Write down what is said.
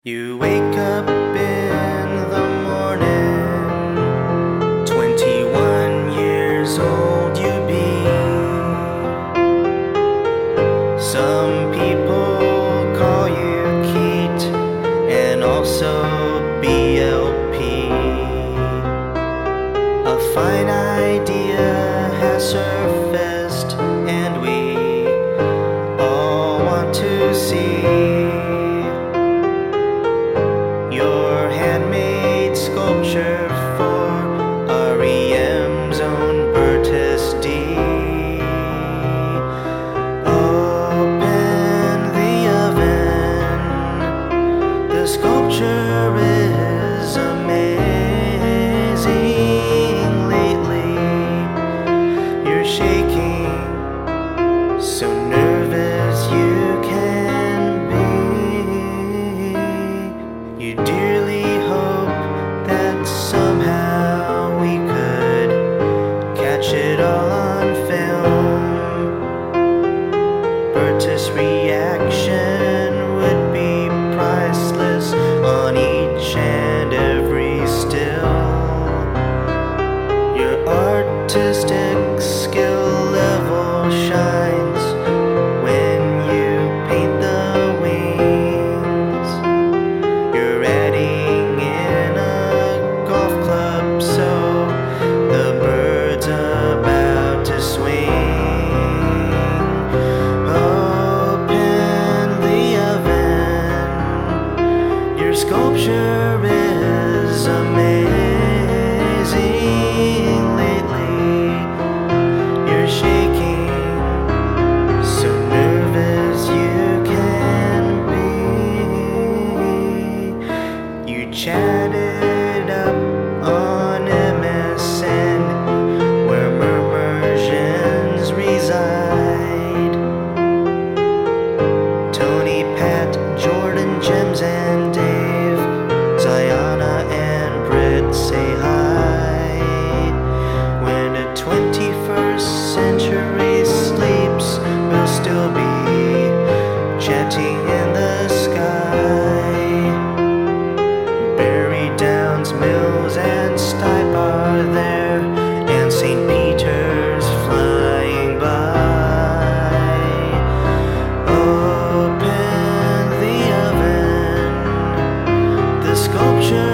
You wake up in the morning, 21 years old you be. Some people call you Keat and also BLP. A fine idea has surfaced and we all want to see your handmade sculpture for REM's own Bertus D. Open the oven, the sculpture is amazing. Lately you're shaking, so nervous you can be. You dearly hope that somehow we could catch it all on film. Bertus' reaction would be priceless on each and every still. Your artistic skill level shines when you paint the wings. You're adding in a golf club, so the bird's about to swing. Open the oven, your sculpture is amazing. Lately you're shaking, so nervous you can be. You chatted up on MSN, where Mermersions reside. Tony, Pat, Jordan, Gems, and Dave, Ziana and Britt say hi. When the 21st century sleeps, we'll still be chatting in the sky. Barry Downs, Mills, and Stipe are there, and St. Peter's flying by. Open the oven, the sculpture